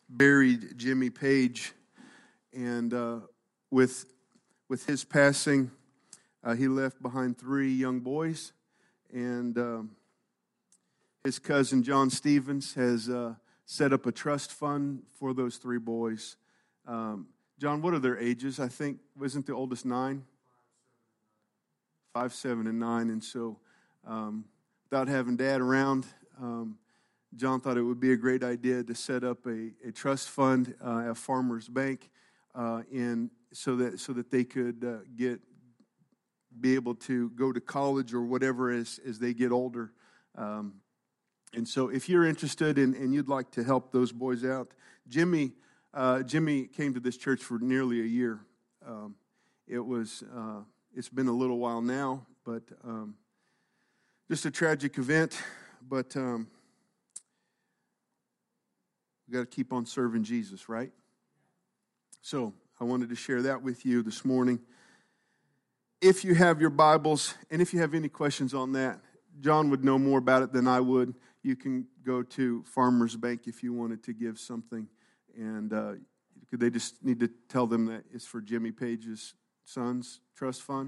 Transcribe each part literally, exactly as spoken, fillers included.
buried Jimmy Page, and uh, with with his passing, uh, he left behind three young boys, and um, his cousin John Stevens has uh, set up a trust fund for those three boys. Um, John, what are their ages? I think, wasn't the oldest nine? Five, seven, and nine. And so, um, without having Dad around, um, John thought it would be a great idea to set up a, a trust fund uh, at Farmers Bank, uh, in so that so that they could uh, get be able to go to college or whatever as as they get older. Um, and so, if you're interested in, and you'd like to help those boys out, Jimmy. Uh, Jimmy came to this church for nearly a year. Um, it was, uh, it's been a little while now, but um, just a tragic event. But um, we got to keep on serving Jesus, right? So I wanted to share that with you this morning. If you have your Bibles, and if you have any questions on that, John would know more about it than I would. You can go to Farmers Bank if you wanted to give something. And uh, could they just need to tell them that it's for Jimmy Page's son's trust fund?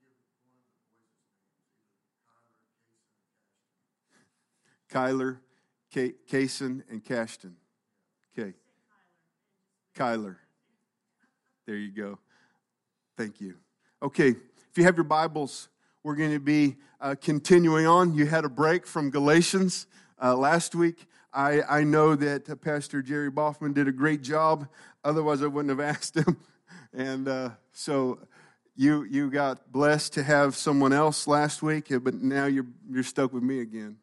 Kyler, K- Kaysen, and Cashton. Okay. Kyler. There you go. Thank you. Okay, if you have your Bibles, we're going to be uh, continuing on. You had a break from Galatians uh, last week. I, I know that uh, Pastor Jerry Boffman did a great job. Otherwise, I wouldn't have asked him. And uh, so you you got blessed to have someone else last week, but now you're you're stuck with me again.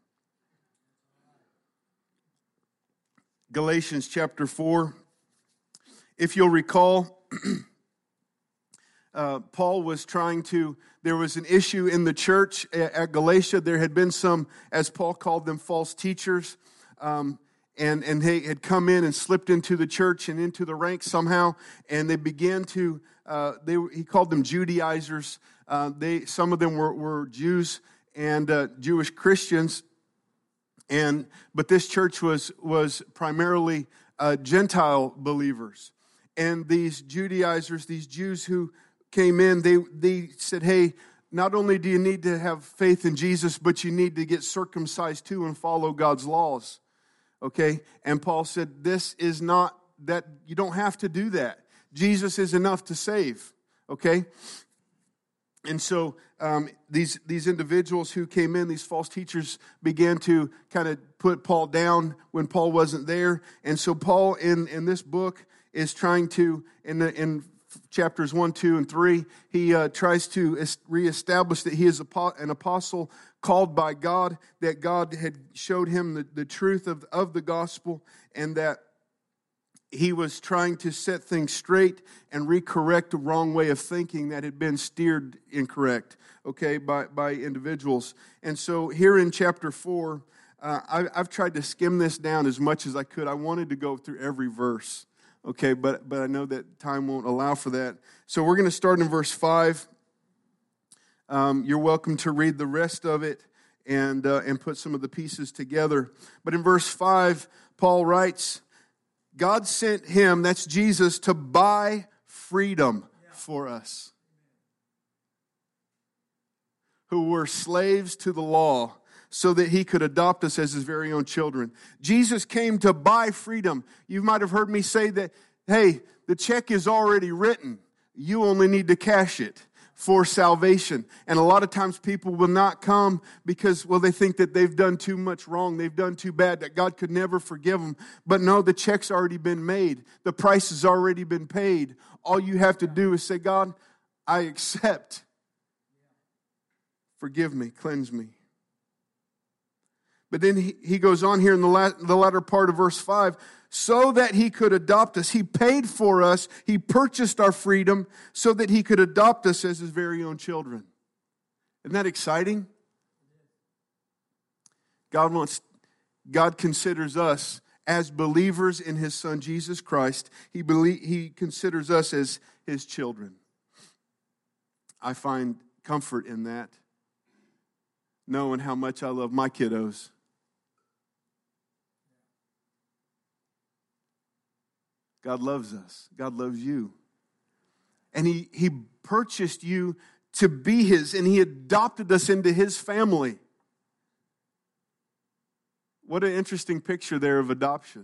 Galatians chapter four. If you'll recall, uh, Paul was trying to, there was an issue in the church at, at Galatia. There had been some, as Paul called them, false teachers. Um, and, and they had come in and slipped into the church and into the ranks somehow, and they began to, uh, they he called them Judaizers. Uh, they Some of them were, were Jews and uh, Jewish Christians, and but this church was, was primarily uh, Gentile believers. And these Judaizers, these Jews who came in, they they said, hey, not only do you need to have faith in Jesus, but you need to get circumcised too and follow God's laws. Okay, and Paul said, this is not that, you don't have to do that. Jesus is enough to save, okay? And so um, these these individuals who came in, these false teachers, began to kind of put Paul down when Paul wasn't there. And so Paul, in, in this book, is trying to, in the, in chapters one, two, and three, he uh, tries to reestablish that he is an apostle called by God, that God had showed him the, the truth of, of the gospel, and that he was trying to set things straight and recorrect a wrong way of thinking that had been steered incorrect, okay, by, by individuals. And so here in chapter four, uh, I, I've tried to skim this down as much as I could. I wanted to go through every verse, okay, but, but I know that time won't allow for that. So we're going to start in verse five. Um, you're welcome to read the rest of it and uh, and put some of the pieces together. But in verse five, Paul writes, God sent him, that's Jesus, to buy freedom for us, who were slaves to the law, so that he could adopt us as his very own children. Jesus came to buy freedom. You might have heard me say that, hey, the check is already written. You only need to cash it for salvation. And a lot of times people will not come because, well, they think that they've done too much wrong. They've done too bad, that God could never forgive them. But no, the check's already been made. The price has already been paid. All you have to do is say, God, I accept. Forgive me, cleanse me. But then he, he goes on here in the, la- the latter part of verse five, so that he could adopt us. He paid for us. He purchased our freedom so that he could adopt us as his very own children. Isn't that exciting? God wants, God considers us as believers in his son Jesus Christ. He belie- he considers us as his children. I find comfort in that, knowing how much I love my kiddos. God loves us. God loves you. And he, he purchased you to be his, and he adopted us into his family. What an interesting picture there of adoption.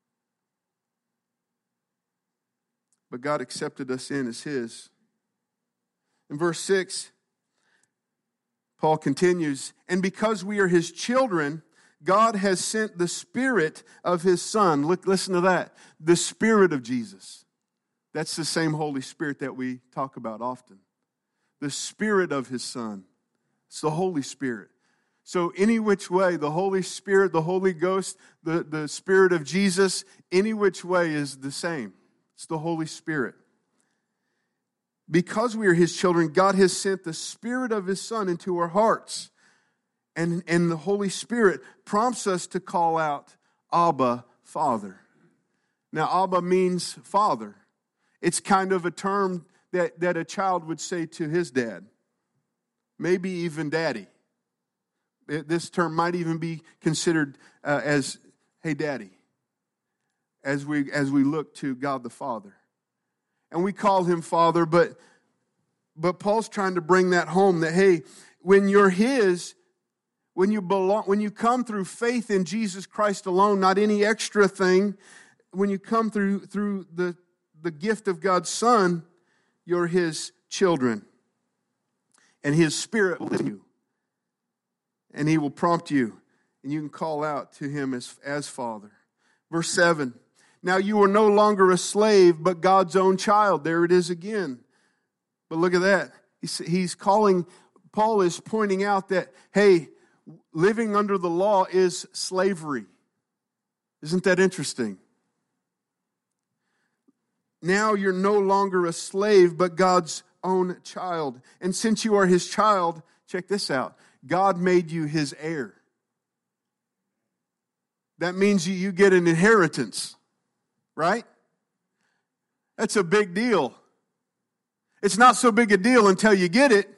But God accepted us in as his. In verse six, Paul continues, and because we are his children, God has sent the Spirit of his Son. Look, listen to that. The Spirit of Jesus. That's the same Holy Spirit that we talk about often. The Spirit of his Son. It's the Holy Spirit. So any which way, the Holy Spirit, the Holy Ghost, the, the Spirit of Jesus, any which way is the same. It's the Holy Spirit. Because we are his children, God has sent the Spirit of his Son into our hearts. And, and the Holy Spirit prompts us to call out, Abba, Father. Now, Abba means father. It's kind of a term that, that a child would say to his dad. Maybe even daddy. This term might even be considered uh, as, hey, daddy, as we, as we look to God the Father. And we call him Father, but, but Paul's trying to bring that home that, hey, when you're his, when you belong, when you come through faith in Jesus Christ alone, not any extra thing, when you come through, through the, the gift of God's Son, you're his children. And his Spirit will live in you. And he will prompt you, and you can call out to him as, as Father. Verse seven, now you are no longer a slave, but God's own child. There it is again. But look at that. He's, he's calling, Paul is pointing out that, hey, living under the law is slavery. Isn't that interesting? Now you're no longer a slave, but God's own child. And since you are his child, check this out. God made you his heir. That means you, you get an inheritance, right? That's a big deal. It's not so big a deal until you get it.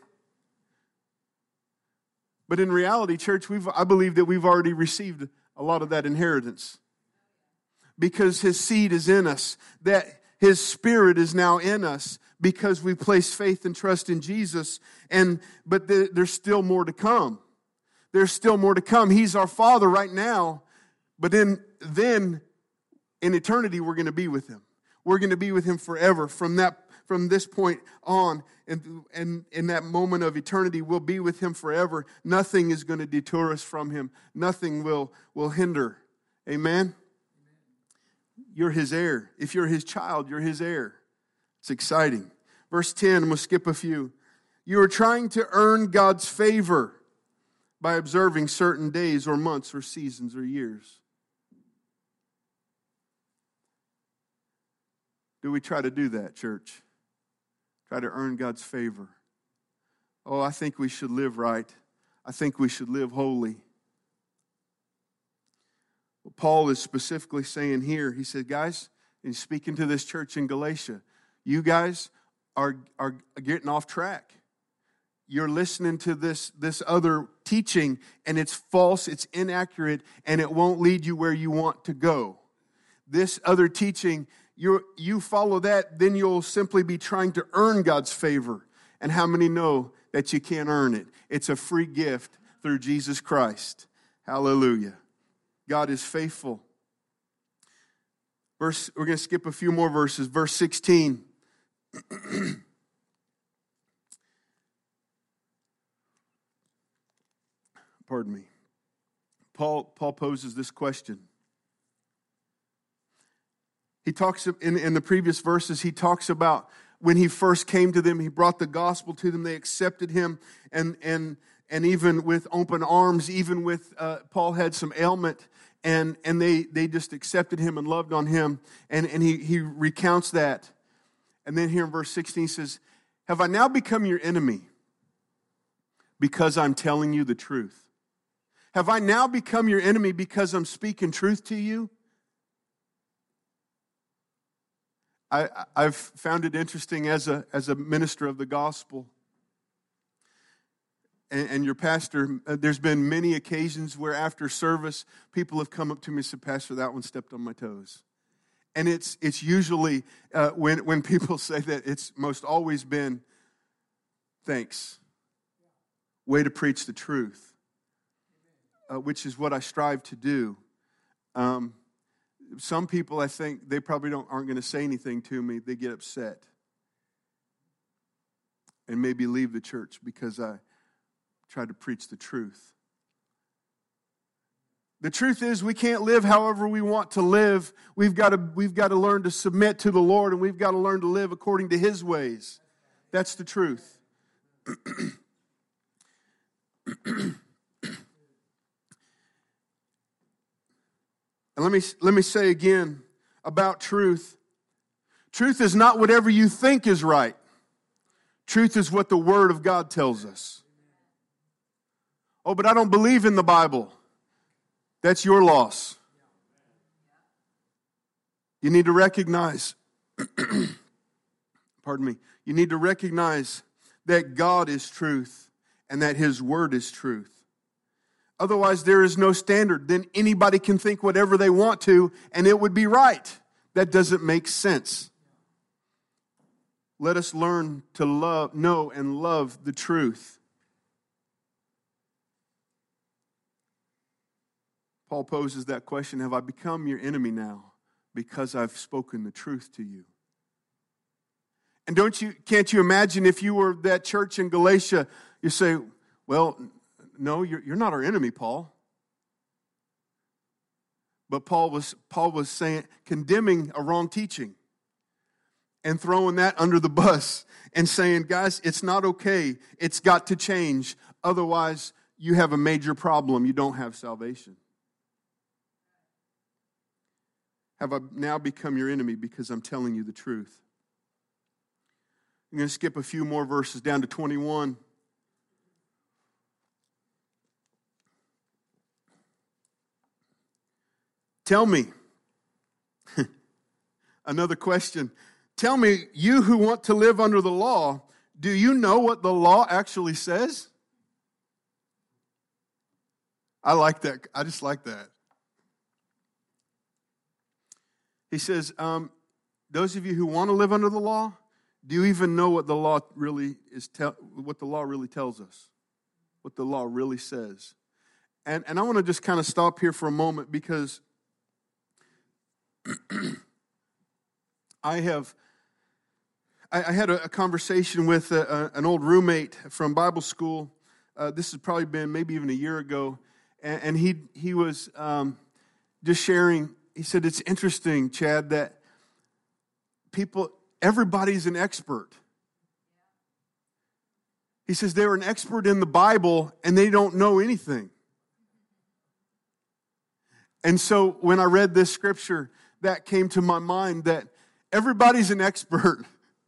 But in reality, church, we've, I believe that we've already received a lot of that inheritance. Because his seed is in us. That his Spirit is now in us. Because we place faith and trust in Jesus. And but the, there's still more to come. There's still more to come. He's our Father right now. But then, then in eternity, we're going to be with him. We're going to be with him forever. From that, from this point on, and, and in that moment of eternity, we'll be with him forever. Nothing is going to detour us from him. Nothing will, will hinder. Amen? You're his heir. If you're his child, you're his heir. It's exciting. Verse ten, we'll skip a few. You are trying to earn God's favor by observing certain days or months or seasons or years. Do we try to do that, church? Try to earn God's favor. Oh, I think we should live right. I think we should live holy. What Paul is specifically saying here, he said, guys, and he's speaking to this church in Galatia, you guys are, are getting off track. You're listening to this, this other teaching, and it's false, it's inaccurate, and it won't lead you where you want to go. This other teaching, you you follow that, then you'll simply be trying to earn God's favor. And how many know that you can't earn it? It's a free gift through Jesus Christ. Hallelujah. God is faithful. Verse, we're going to skip a few more verses. Verse sixteen. Pardon me. Paul, Paul poses this question. He talks in, in the previous verses, he talks about when he first came to them, he brought the gospel to them, they accepted him, and and and even with open arms, even with uh, Paul had some ailment, and and they they just accepted him and loved on him, and and he he recounts that, and then here in verse sixteen he says, "Have I now become your enemy because I'm telling you the truth? Have I now become your enemy because I'm speaking truth to you?" I, I've found it interesting as a as a minister of the gospel and, and your pastor, uh, there's been many occasions where after service, people have come up to me and said, "Pastor, that one stepped on my toes." And it's it's usually, uh, when, when people say that, it's most always been, thanks. Way to preach the truth, uh, which is what I strive to do. Um, some people, I think, they probably don't aren't going to say anything to me. They get upset and maybe leave the church because I tried to preach the truth. The truth is, we can't live however we want to live. We've got to, we've got to learn to submit to the Lord, and we've got to learn to live according to His ways. That's the truth. And let me, let me say again about truth. Truth is not whatever you think is right. Truth is what the Word of God tells us. Oh, but I don't believe in the Bible. That's your loss. You need to recognize, pardon me, you need to recognize that God is truth and that His Word is truth. Otherwise, there is no standard. Then anybody can think whatever they want to, and it would be right. That doesn't make sense. Let us learn to love, know and love the truth. Paul poses that question, have I become your enemy now because I've spoken the truth to you? And don't you, can't you imagine if you were that church in Galatia, you say, well, no, you're, you're not our enemy, Paul. But Paul was, Paul was saying, condemning a wrong teaching and throwing that under the bus and saying, guys, it's not okay. It's got to change. Otherwise, you have a major problem. You don't have salvation. Have I now become your enemy because I'm telling you the truth? I'm going to skip a few more verses down to twenty-one. Tell me, another question. Tell me, you who want to live under the law, do you know what the law actually says? I like that. I just like that. He says, um, those of you who want to live under the law, do you even know what the law really is? Te- what the law really tells us? What the law really says? And and I want to just kind of stop here for a moment because I have I, I had a, a conversation with a, a, an old roommate from Bible school. Uh, this has probably been maybe even a year ago, and, and he he was um, just sharing. He said, it's interesting, Chad, that people, everybody's an expert. He says they're an expert in the Bible and they don't know anything. And so when I read this scripture, that came to my mind that everybody's an expert.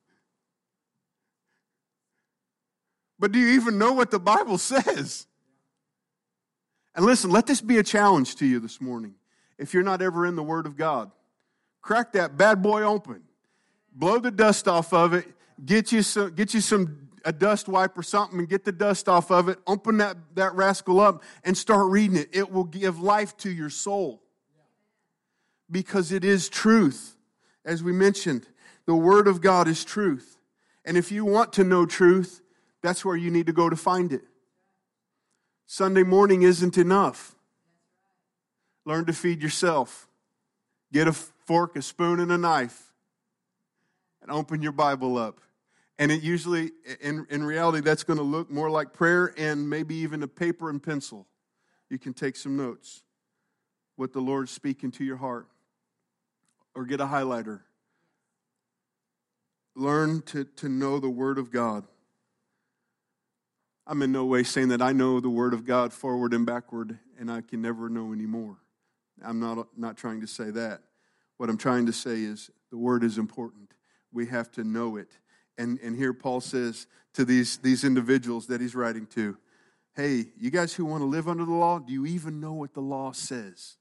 But do you even know what the Bible says? And listen, let this be a challenge to you this morning. If you're not ever in the Word of God, crack that bad boy open. Blow the dust off of it. Get you some, get you some a dust wipe or something and get the dust off of it. Open that, that rascal up and start reading it. It will give life to your soul. Because it is truth. As we mentioned, the Word of God is truth. And if you want to know truth, that's where you need to go to find it. Sunday morning isn't enough. Learn to feed yourself. Get a fork, a spoon, and a knife. And open your Bible up. And it usually, in, in reality, that's going to look more like prayer and maybe even a paper and pencil. You can take some notes. What the Lord's speaking to your heart. Or get a highlighter. Learn to, to know the Word of God. I'm in no way saying that I know the Word of God forward and backward and I can never know anymore. I'm not, not trying to say that. What I'm trying to say is the Word is important. We have to know it. And, and here Paul says to these, these individuals that he's writing to, hey, you guys who want to live under the law, do you even know what the law says?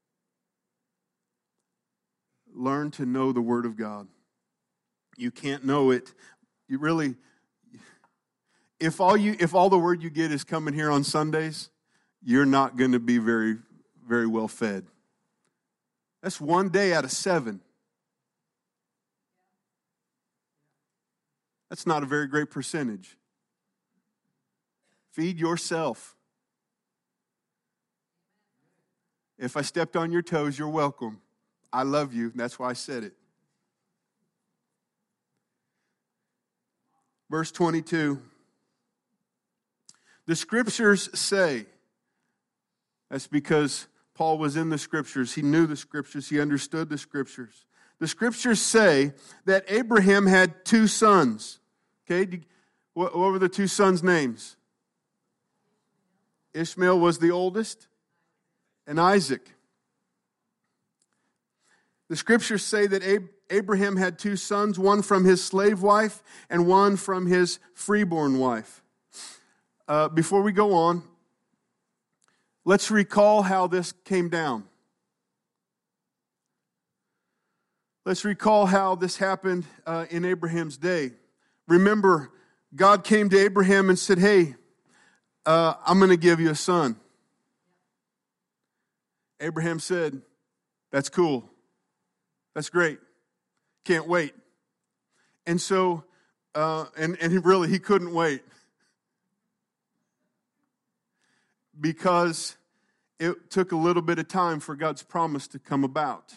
Learn to know the Word of God. You can't know it. You really, if all you if all the word you get is coming here on Sundays, you're not going to be very, very well fed. That's one day out of seven. That's not a very great percentage. Feed yourself. If I stepped on your toes, you're welcome. I love you. That's why I said it. Verse twenty-two. The scriptures say, that's because Paul was in the scriptures. He knew the scriptures. He understood the scriptures. The scriptures say that Abraham had two sons. Okay, what were the two sons' names? Ishmael was the oldest, and Isaac. The scriptures say that Abraham had two sons, one from his slave wife and one from his freeborn wife. Uh, before we go on, let's recall how this came down. Let's recall how this happened uh, in Abraham's day. Remember, God came to Abraham and said, hey, uh, I'm going to give you a son. Abraham said, that's cool. That's great. Can't wait. And so, uh, and, and he really, he couldn't wait. Because it took a little bit of time for God's promise to come about.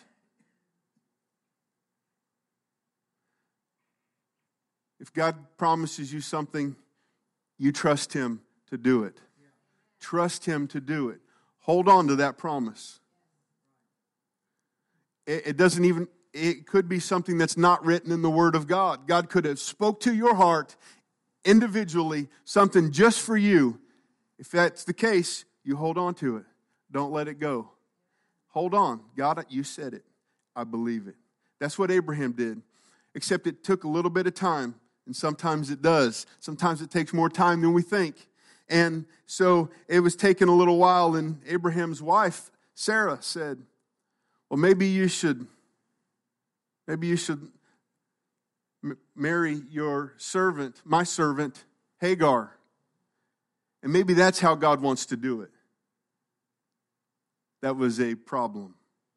If God promises you something, you trust Him to do it. Trust Him to do it. Hold on to that promise. It, it doesn't even, it could be something that's not written in the Word of God. God could have spoke to your heart individually, something just for you. If that's the case, you hold on to it. Don't let it go. Hold on. God, you said it. I believe it. That's what Abraham did. Except it took a little bit of time. And sometimes it does. Sometimes it takes more time than we think. And so it was taking a little while. And Abraham's wife, Sarah, said, well, maybe you should, maybe you should m- marry your servant, my servant, Hagar. And maybe that's how God wants to do it. That was a problem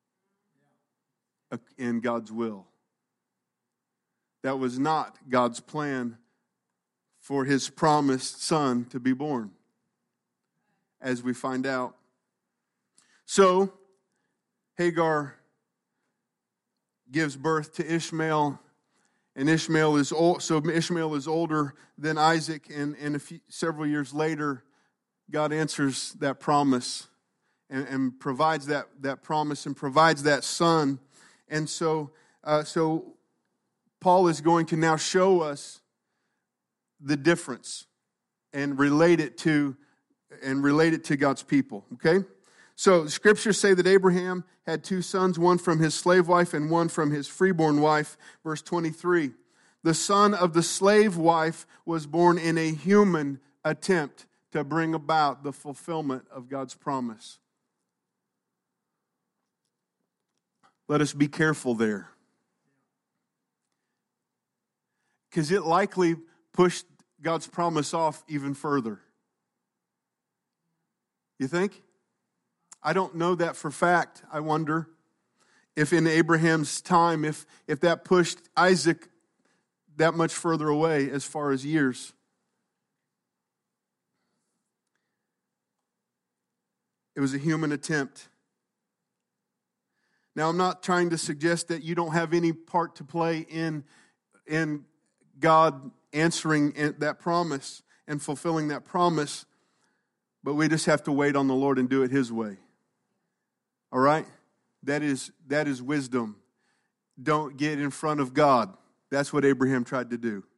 in God's will. That was not God's plan for His promised son to be born, as we find out. So, Hagar gives birth to Ishmael, and Ishmael is old, so Ishmael is older than Isaac, and, and a few, several years later, God answers that promise and, and provides that, that promise and provides that son. And so, uh, so Paul is going to now show us the difference and relate it to and relate it to God's people. Okay? So the scriptures say that Abraham had two sons, one from his slave wife and one from his freeborn wife. Verse twenty-three. The son of the slave wife was born in a human attempt to bring about the fulfillment of God's promise. Let us be careful there. Because it likely pushed God's promise off even further. You think? I don't know that for fact. I wonder if in Abraham's time, if, if that pushed Isaac that much further away as far as years. It was a human attempt. Now, I'm not trying to suggest that you don't have any part to play in, in God answering that promise and fulfilling that promise, but we just have to wait on the Lord and do it His way. All right? That is, that is wisdom. Don't get in front of God. That's what Abraham tried to do.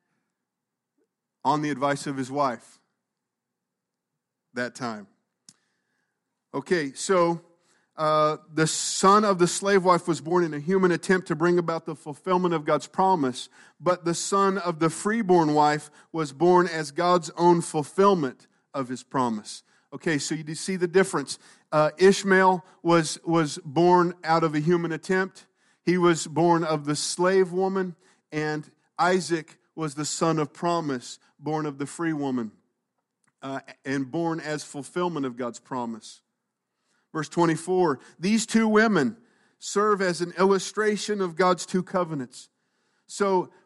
On the advice of his wife. That time. Okay, so uh, the son of the slave wife was born in a human attempt to bring about the fulfillment of God's promise, but the son of the freeborn wife was born as God's own fulfillment of His promise. Okay, so you see the difference. Uh, Ishmael was, was born out of a human attempt. He was born of the slave woman, and Isaac was the son of promise, born of the free woman, uh, and born as fulfillment of God's promise. Verse twenty-four, these two women serve as an illustration of God's two covenants. So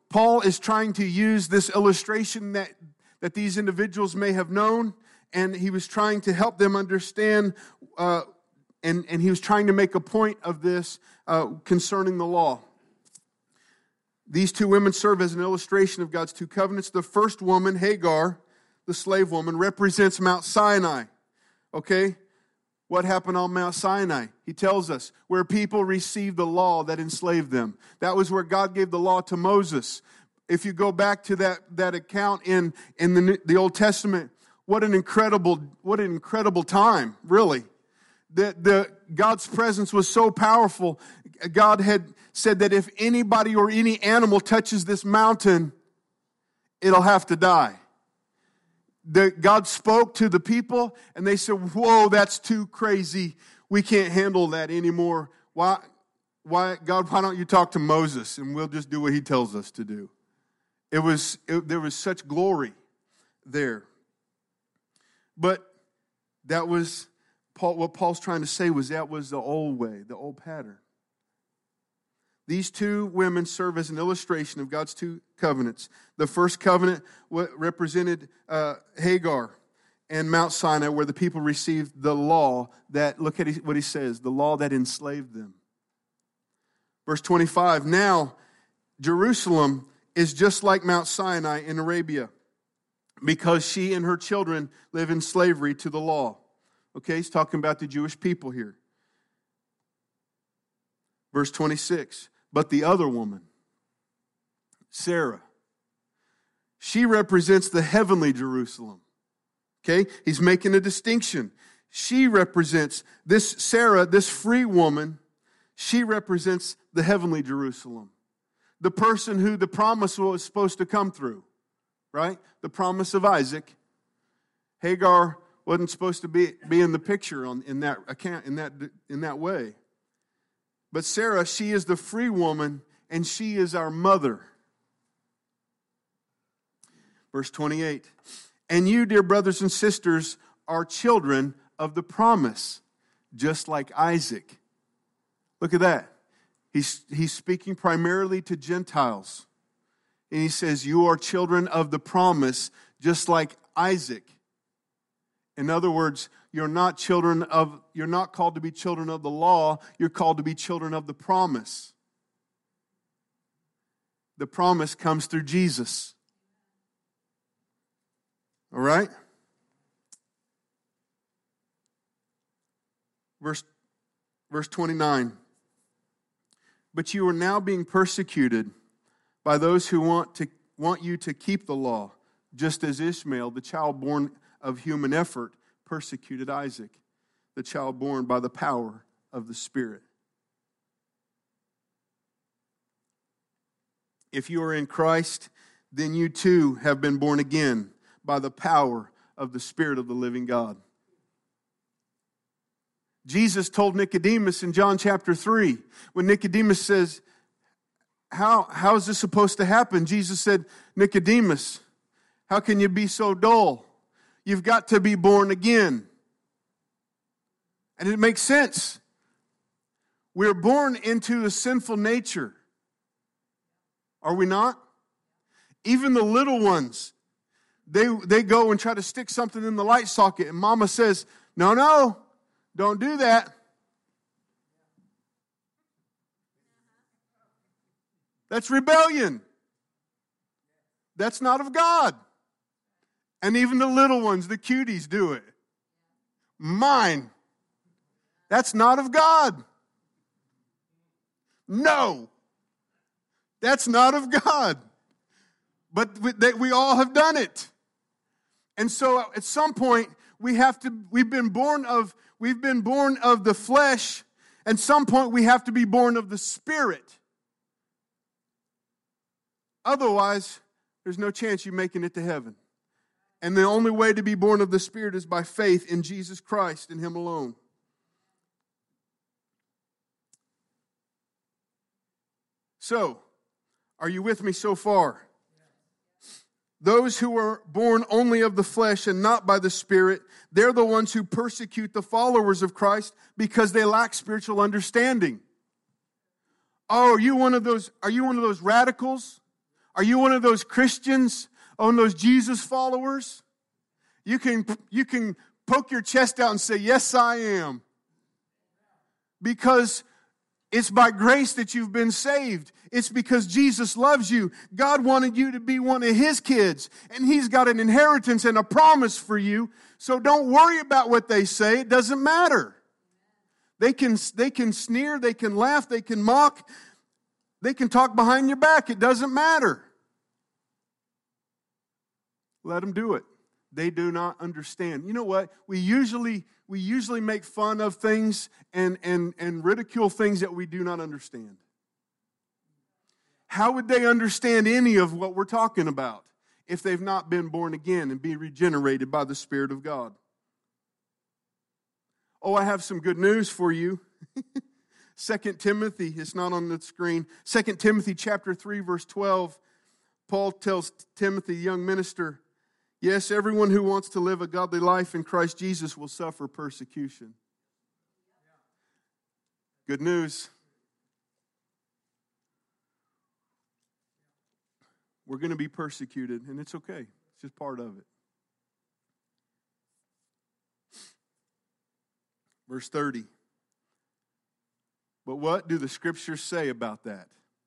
Paul is trying to use this illustration that, that these individuals may have known, and he was trying to help them understand, uh, and, and he was trying to make a point of this uh, concerning the law. These two women serve as an illustration of God's two covenants. The first woman, Hagar, the slave woman, represents Mount Sinai. Okay? What happened on Mount Sinai? He tells us where people received the law that enslaved them. That was where God gave the law to Moses. If you go back to that, that account in, in the, the Old Testament, what an incredible, what an incredible time, really. The, the, God's presence was so powerful. God had said that if anybody or any animal touches this mountain, it'll have to die. The, God spoke to the people, and they said, whoa, that's too crazy. We can't handle that anymore. Why, why, God, why don't you talk to Moses, and we'll just do what he tells us to do. It was, it, there was such glory there. But that was, Paul, what Paul's trying to say was that was the old way, the old pattern. These two women serve as an illustration of God's two covenants. The first covenant represented uh, Hagar and Mount Sinai, where the people received the law that, look at what he says, the law that enslaved them. Verse twenty-five, now Jerusalem is just like Mount Sinai in Arabia, because she and her children live in slavery to the law. Okay, he's talking about the Jewish people here. Verse twenty-six, but the other woman, Sarah, she represents the heavenly Jerusalem. Okay, he's making a distinction. She represents, this Sarah, this free woman, she represents the heavenly Jerusalem. The person who the promise was supposed to come through, right? The promise of Isaac. Hagar wasn't supposed to be, be in the picture on, in that account, in that, in that way. But Sarah, she is the free woman, and she is our mother. Verse twenty-eight, and you, dear brothers and sisters, are children of the promise, just like Isaac. Look at that. He's, he's speaking primarily to Gentiles. And he says, you are children of the promise, just like Isaac. In other words, you're not children of, you're not called to be children of the law, you're called to be children of the promise. The promise comes through Jesus. All right? Verse, verse twenty-nine. But you are now being persecuted by those who want to want you to keep the law, just as Ishmael, the child born of human effort, persecuted Isaac, the child born by the power of the Spirit. If you are in Christ, then you too have been born again by the power of the Spirit of the living God. Jesus told Nicodemus in John chapter three, when Nicodemus says, how, how is this supposed to happen? Jesus said, Nicodemus, how can you be so dull? You've got to be born again. And it makes sense. We're born into a sinful nature. Are we not? Even the little ones, they, they go and try to stick something in the light socket, and mama says, no, no, don't do that. That's rebellion. That's not of God. And even the little ones, the cuties, do it. Mine. That's not of God. No. That's not of God. But we, we all have done it. And so at some point, we have to, we've been born of, we've been born of the flesh. At some point, we have to be born of the Spirit. Otherwise, there's no chance you making it to heaven. And the only way to be born of the Spirit is by faith in Jesus Christ and Him alone. So, are you with me so far? Those who are born only of the flesh and not by the Spirit, they're the ones who persecute the followers of Christ because they lack spiritual understanding. Oh, are you one of those, are you one of those radicals? Are you one of those Christians, on those Jesus followers? You can, you can poke your chest out and say, yes, I am. Because it's by grace that you've been saved. It's because Jesus loves you. God wanted you to be one of His kids. And He's got an inheritance and a promise for you. So don't worry about what they say. It doesn't matter. They can, they can sneer, they can laugh, they can mock. They can talk behind your back. It doesn't matter. Let them do it. They do not understand. You know what? We usually we usually make fun of things and, and, and ridicule things that we do not understand. How would they understand any of what we're talking about if they've not been born again and be regenerated by the Spirit of God? Oh, I have some good news for you. Second Timothy, it's not on the screen. Second Timothy chapter three, verse twelve. Paul tells Timothy, young minister, yes, everyone who wants to live a godly life in Christ Jesus will suffer persecution. Good news. We're going to be persecuted, and it's okay. It's just part of it. Verse thirty. But what do the Scriptures say about that?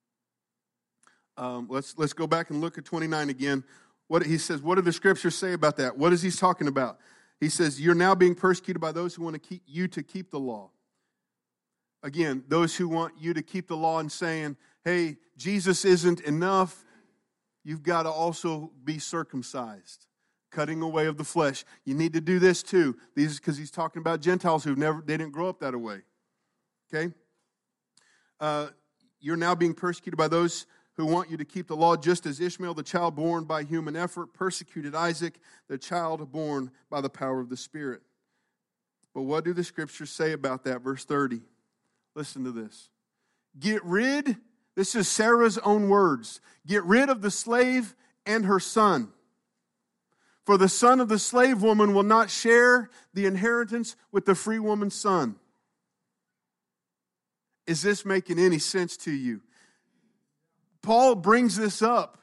Um, let's let's go back and look at twenty-nine again. What he says, what do the Scriptures say about that? What is he talking about? He says, you're now being persecuted by those who want to keep you to keep the law. Again, those who want you to keep the law and saying, hey, Jesus isn't enough. You've got to also be circumcised. Cutting away of the flesh. You need to do this too. These because he's talking about Gentiles who never they didn't grow up that way. Okay? Uh, you're now being persecuted by those who want you to keep the law, just as Ishmael, the child born by human effort, persecuted Isaac, the child born by the power of the Spirit. But what do the Scriptures say about that? Verse thirty. Listen to this. Get rid, this is Sarah's own words, get rid of the slave and her son. For the son of the slave woman will not share the inheritance with the free woman's son. Is this making any sense to you? Paul brings this up.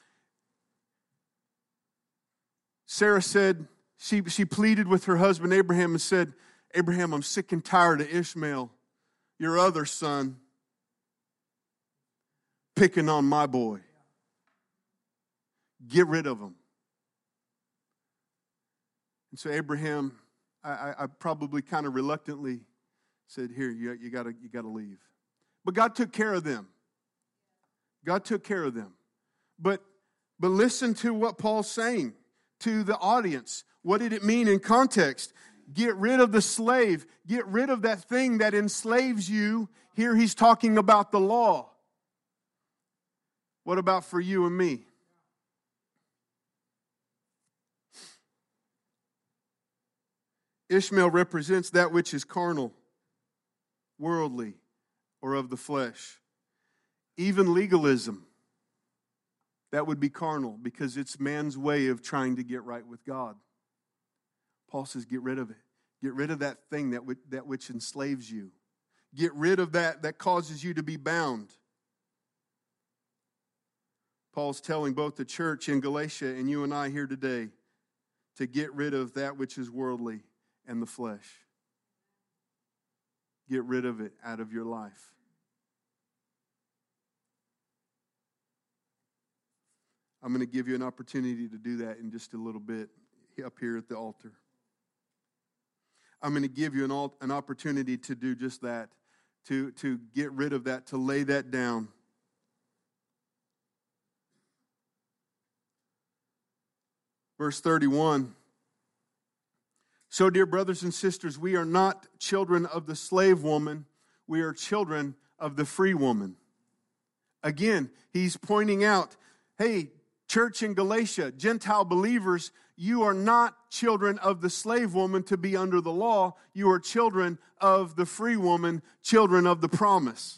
Sarah said, she, she pleaded with her husband Abraham and said, Abraham, I'm sick and tired of Ishmael, your other son, picking on my boy. Get rid of him. And so Abraham, I, I, I probably kind of reluctantly said, here, you, you gotta, you gotta leave. But God took care of them. God took care of them. But, but listen to what Paul's saying to the audience. What did it mean in context? Get rid of the slave. Get rid of that thing that enslaves you. Here he's talking about the law. What about for you and me? Ishmael represents that which is carnal, worldly, or of the flesh. Even legalism, that would be carnal because it's man's way of trying to get right with God. Paul says, get rid of it. Get rid of that thing that, w- that which enslaves you. Get rid of that that causes you to be bound. Paul's telling both the church in Galatia and you and I here today to get rid of that which is worldly and the flesh. Get rid of it out of your life. I'm going to give you an opportunity to do that in just a little bit up here at the altar. I'm going to give you an, alt, an opportunity to do just that, to, to get rid of that, to lay that down. Verse thirty-one. So, dear brothers and sisters, we are not children of the slave woman. We are children of the free woman. Again, he's pointing out, hey, church in Galatia, Gentile believers, you are not children of the slave woman to be under the law. You are children of the free woman, children of the promise.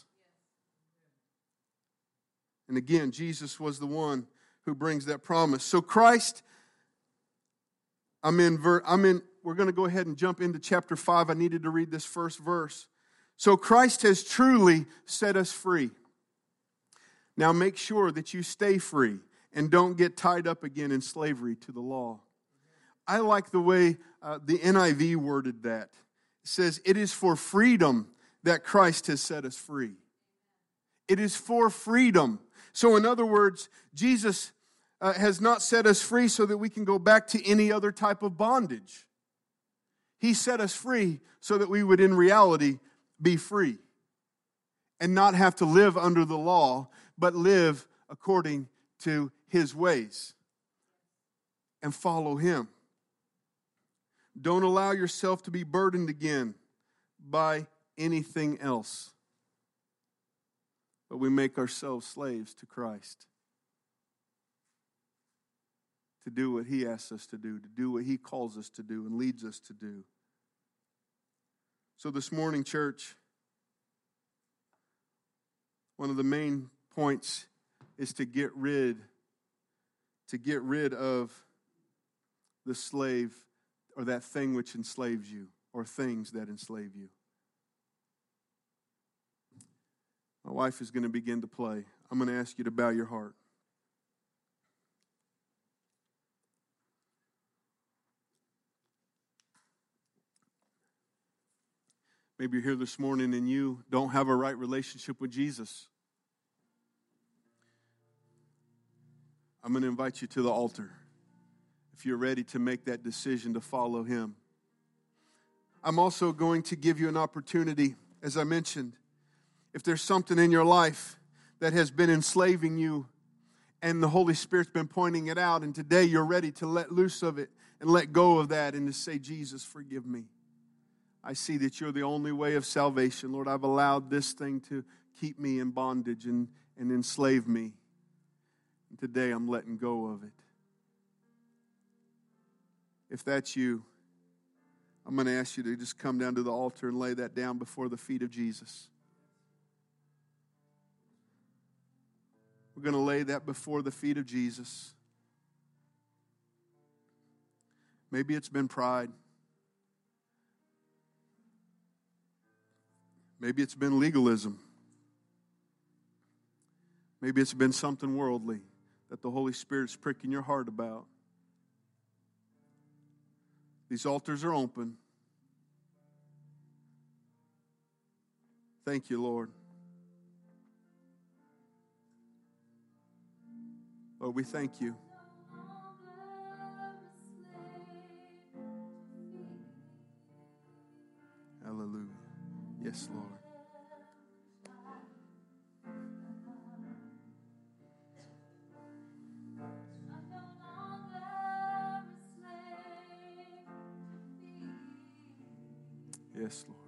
And again, Jesus was the one who brings that promise. So Christ, I'm in, ver, I'm in, we're going to go ahead and jump into chapter five. I needed to read this first verse. So Christ has truly set us free. Now make sure that you stay free and don't get tied up again in slavery to the law. I like the way uh, the N I V worded that. It says, it is for freedom that Christ has set us free. It is for freedom. So in other words, Jesus uh, has not set us free so that we can go back to any other type of bondage. He set us free so that we would in reality be free and not have to live under the law, but live according to His ways and follow Him. Don't allow yourself to be burdened again by anything else. But we make ourselves slaves to Christ. To do what He asks us to do, to do what He calls us to do and leads us to do. So this morning, church, one of the main points is to get rid, to get rid of the slave or that thing which enslaves you or things that enslave you. My wife is going to begin to play. I'm going to ask you to bow your heart. Maybe you're here this morning and you don't have a right relationship with Jesus. I'm going to invite you to the altar if you're ready to make that decision to follow Him. I'm also going to give you an opportunity, as I mentioned, if there's something in your life that has been enslaving you and the Holy Spirit's been pointing it out, and today you're ready to let loose of it and let go of that and to say, Jesus, forgive me. I see that you're the only way of salvation. Lord, I've allowed this thing to keep me in bondage and, and enslave me. And today I'm letting go of it. If that's you, I'm going to ask you to just come down to the altar and lay that down before the feet of Jesus. We're going to lay that before the feet of Jesus. Maybe it's been pride. Maybe it's been legalism. Maybe it's been something worldly that the Holy Spirit's pricking your heart about. These altars are open. Thank you, Lord. Lord, we thank you. Hallelujah. Yes, Lord. Yes, Lord.